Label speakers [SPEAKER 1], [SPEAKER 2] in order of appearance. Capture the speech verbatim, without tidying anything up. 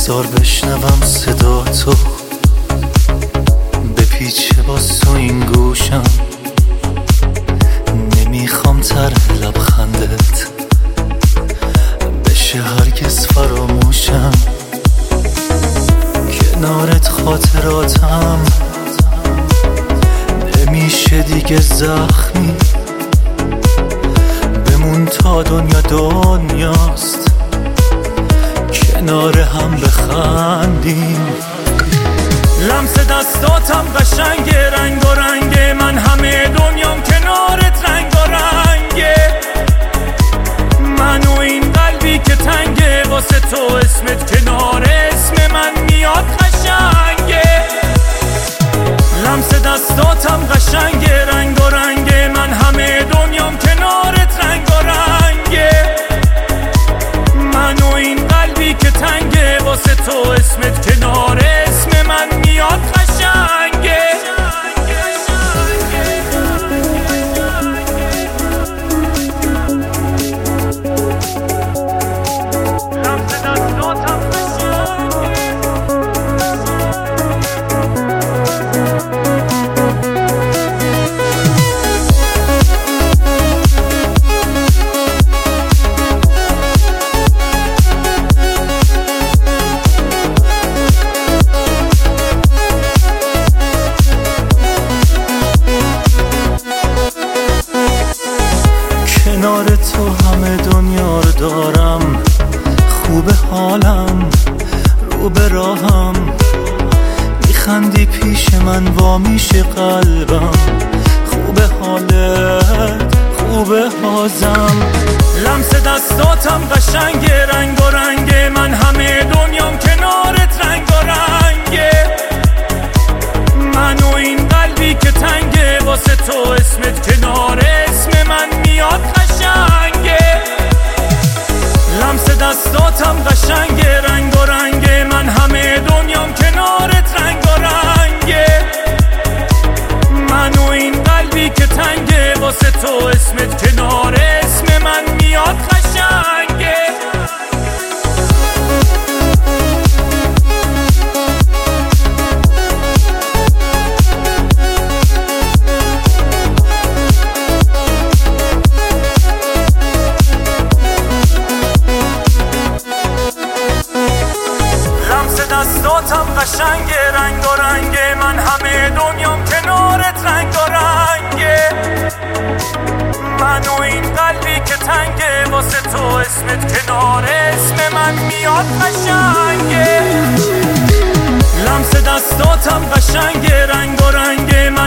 [SPEAKER 1] بذار بشنوم صدا تو بپیچه با تو این گوشم، نمیخوام طرح لبخندت بشه هرگز فراموشم. کنارت خاطراتم نمیشه دیگه زخمی، بمون تا دنیا دنیاست کنار هم بخندیم. لمس دستاتم قشنگ، رنگ و رنگ من همه دنیام کنارت رنگ و رنگه. من و این قلبی که تنگه واسه تو اسمت کنار اسم من میاد قشنگه. لمس دستاتم قشنگ، رنگ و رنگ من همه دنیام کنارت رنگ و رنگه. من و این قلبی که تنگه واسه تو اسمت کنار اسم من میاد قشنگه. لمس دستاتم کنار تو همه دنیا رو دارم، خوب حالم رو به راهم، میخندی پیش من وا میشه قلبم، خوب حالت خوب حازم. لمس دستاتم قشنگ، رنگ و رنگ من همه دنیام کنارت رنگ و رنگه. من و این قلبی که تنگه واسه تو اسمت کنار اسم من میاد قشنگه. لمس دستاتم قشنگ، رنگ و رنگ من همه دنیام کنارت رنگ و رنگه. من و این قلبی که تنگه واسه تو اسمت کنار اسم من میاد قشنگه. دستاتم قشنگ، رنگ و رنگ من همه دنیام کنارت رنگ و رنگه. من و این قلبی که تنگه واسه تو اسمت کنار اسم من میاد قشنگه. لمس دستاتم قشنگ، رنگ و رنگ من